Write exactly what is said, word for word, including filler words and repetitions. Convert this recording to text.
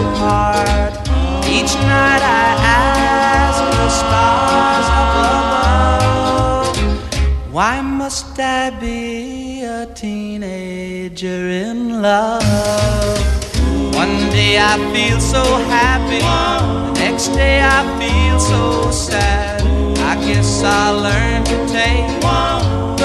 heart. Each night I ask the stars up above, why must I be a teenager in love? One day I feel so happy, the next day I feel so sad. I guess I'll learn to take